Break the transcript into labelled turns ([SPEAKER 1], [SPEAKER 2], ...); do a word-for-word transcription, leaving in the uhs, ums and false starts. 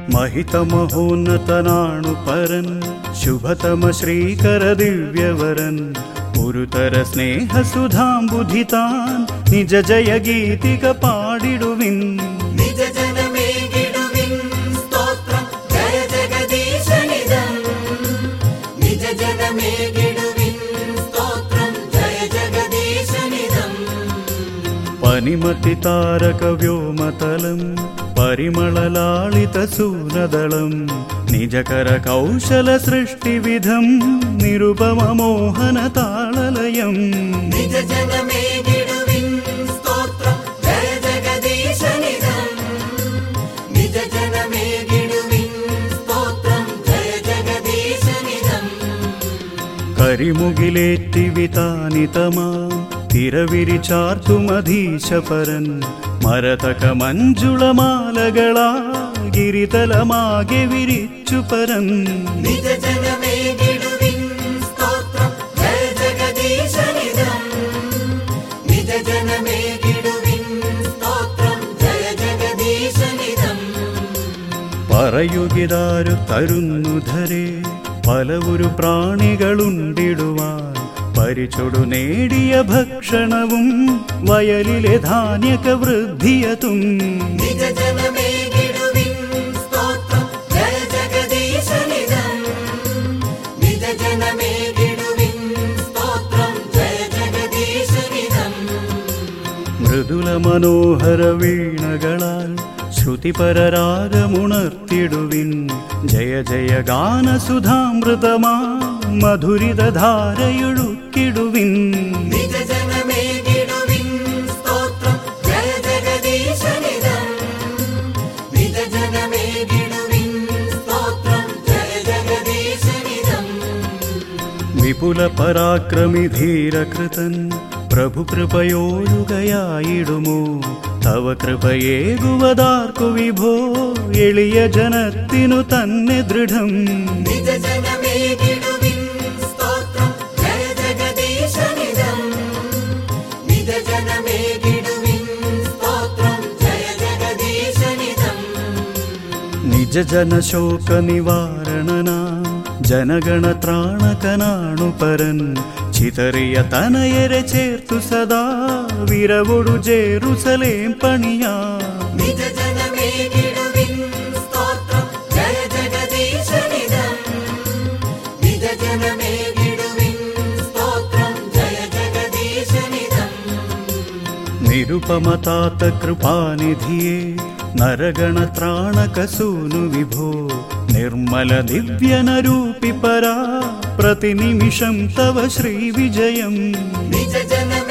[SPEAKER 1] महितमहोन्नतनाणु परन् शुभतम श्रीकर दिव्यवरन् पुरुतर स्नेहसुधाम्बुधितान् निज जय गीतिक पाडिडुविन्
[SPEAKER 2] निज जनमेगिडुविन् स्तोत्रं जय जगदीशनिदम् निज जनमेगिडुविन् स्तोत्रं जय जगदीशनिदम्
[SPEAKER 1] पनिमति तारक व्योमतलम् परिमललालितसूनदळं निजकर कौशल सृष्टिविधं निरुपममोहनताळलयम्
[SPEAKER 2] निज जनमेगिडुविन् स्तोत्रं जय जगदीशनिदम् निज जनमेगिडुविन् स्तोत्रं जय जगदीशनिदम्
[SPEAKER 1] करिमुगिलेत्तिवितानितमा തിരവിരിച്ചാർത്തുമധീശപരൻ മരതക മഞ്ജുളമാലകളാ ഗിരിതലമാകെ വിരിച്ചു പരൻ
[SPEAKER 2] നിജ ജനമേകിടുവിൻ സ്തോത്രം ജയ ജഗദീശനിദം നിജ ജനമേകിടുവിൻ സ്തോത്രം ജയ ജഗദീശനിദം
[SPEAKER 1] പറയുകിതാരു തരുന്നുധരേ പലവൊരു പ്രാണികളുണ്ടിടുവാൻ പരിചൊടു നേടിയ ഭക്ഷണവും വയലിലെ ധാന്യക വൃദ്ധിയതും
[SPEAKER 2] നിജ ജനമേകിടുവിൻ സ്തോത്രം ജയ ജഗദീശനിദം നിജ ജനമേകിടുവിൻ സ്തോത്രം ജയ ജഗദീശനിദം
[SPEAKER 1] മൃദുല മനോഹര വീണകളാൽ ശ്രുതിപരരാഗമുണർത്തിടുവിൻ ജയ ജയ ഗാനസുധാമൃതമാ മധുരിതധാരയൊഴുക്കിടുവിൻ
[SPEAKER 2] നിജ ജനമേകിടുവിൻ സ്തോത്രം ജയ ജഗദീശനിദം നിജ ജനമേകിടുവിൻ സ്തോത്രം ജയ ജഗദീശനിദം
[SPEAKER 1] വിപുല പരാക്രമി ധീരകൃതൻ പ്രഭു കൃപയോടുകയായിടുമോ തവ കൃപയേകുവതാർക്കു വിഭോ എളിയ ജനത്തിനു തന്നെ ദൃഢം
[SPEAKER 2] നിജ ജനമേകിടുവിൻ സ്തോത്രം ജയ ജഗദീശനിദം നിജ ജനമേകിടുവിൻ സ്തോത്രം ജയ ജഗദീശനിദം
[SPEAKER 1] നിജ ജനശോക നിവാരണനാ ജനഗണത്രാണകനാണു പരൻ ചിതറിയ തനയരെ ചേർത്തു സദാ വിരവൊടു ജെറുസലേം പണിയാ
[SPEAKER 2] നിജ ജനമേകിടുവിൻ സ്തോത്രം ജയ ജഗദീശനിദം നിജ ജനമേകിടുവിൻ സ്തോത്രം ജയ ജഗദീശനിദം
[SPEAKER 1] നിരുപമതാത കൃപാനിധിയേ നരഗണത്രാണകസൂനു വിഭോ നിർമ്മല ദിവ്യനരൂപി പരാ പ്രതിനിമിഷം തവ ശ്രീവിജയം
[SPEAKER 2] നിജ ജന